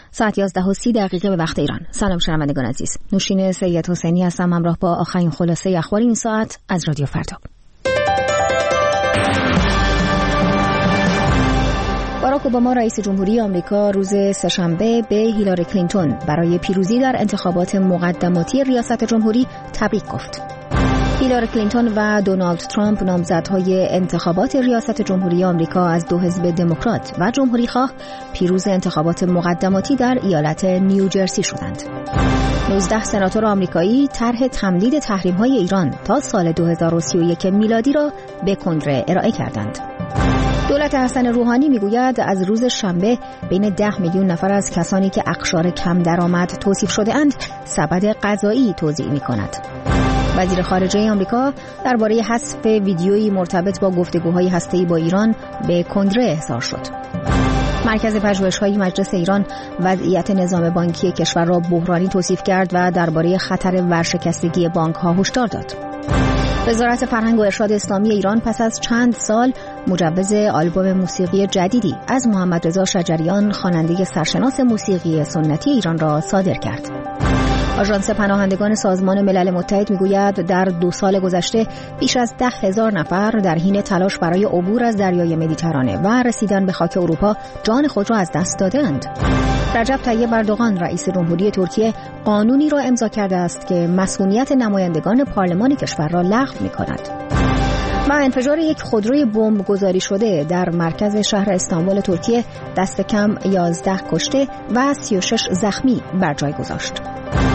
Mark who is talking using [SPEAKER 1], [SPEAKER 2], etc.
[SPEAKER 1] ساعت 11:30 به وقت ایران. سلام شنوندگان عزیز. نوشین سید حسینی هستم همراه با آخرین خلاصه اخبار این ساعت از رادیو فردا. باراک اوباما رئیس جمهوری آمریکا روز سه‌شنبه به هیلاری کلینتون برای پیروزی در انتخابات مقدماتی ریاست جمهوری تبریک گفت. هیلاری کلینتون و دونالد ترامپ نامزدهای انتخابات ریاست جمهوری آمریکا از دو حزب دموکرات و جمهوری‌خواه پیروز انتخابات مقدماتی در ایالت نیوجرسی شدند. 19 سناتور آمریکایی طرح تمدید تحریم‌های ایران تا سال 2031 میلادی را به کنگره ارائه کردند. دولت حسن روحانی میگوید از روز شنبه بین 10 میلیون نفر از کسانی که اقشار کم درآمد توصیف شده اند سبد غذایی توزیع می‌کند. وزیر خارجه آمریکا درباره حذف ویدیویی مرتبط با گفتگوهای هسته‌ای با ایران به کنگره احضار شد. مرکز پژوهش‌های مجلس ایران وضعیت نظام بانکی کشور را بحرانی توصیف کرد و درباره خطر ورشکستگی بانک‌ها هشدار داد. وزارت فرهنگ و ارشاد اسلامی ایران پس از چند سال مجوز آلبوم موسیقی جدیدی از محمد رضا شجریان خواننده سرشناس موسیقی سنتی ایران را صادر کرد. آژانس پناهندگان سازمان ملل متحد میگوید در 2 سال گذشته بیش از 10,000 نفر در حین تلاش برای عبور از دریای مدیترانه و رسیدن به خاک اروپا جان خود را از دست دادند. رجب طیب اردوغان رئیس جمهوری ترکیه قانونی را امضا کرده است که مسئولیت نمایندگان پارلمان کشور را لغو می‌کند. و انفجار یک خودروی بمب گذاری شده در مرکز شهر استانبول ترکیه دست کم 11 کشته و 36 زخمی بر جای گذاشت.